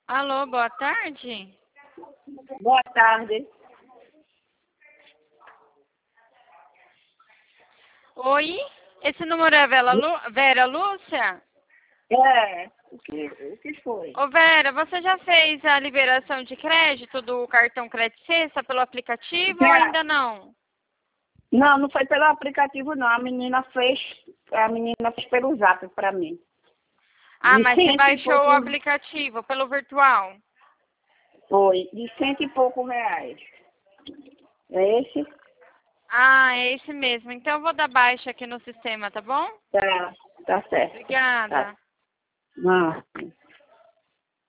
Alô, boa tarde. Boa tarde. Oi, esse número é Vera Lúcia? É, o que foi? Ô Vera, você já fez a liberação de crédito do cartão Crédito Sexta pelo aplicativo ou Já. ainda não? Não, não foi pelo aplicativo, não. A menina fez pelo Zap para mim. Ah, De mas você cento e baixou o pouco, aplicativo pelo virtual? foi, de R$ 100 e pouco. É esse? Ah, é esse mesmo. Então eu vou dar baixa aqui no sistema, tá bom? Tá certo. Tá. Obrigada. Não.